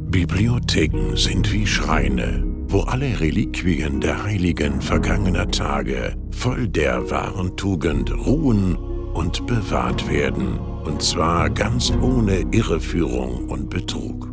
Bibliotheken sind wie Schreine, wo alle Reliquien der Heiligen vergangener Tage voll der wahren Tugend ruhen und bewahrt werden, und zwar ganz ohne Irreführung und Betrug.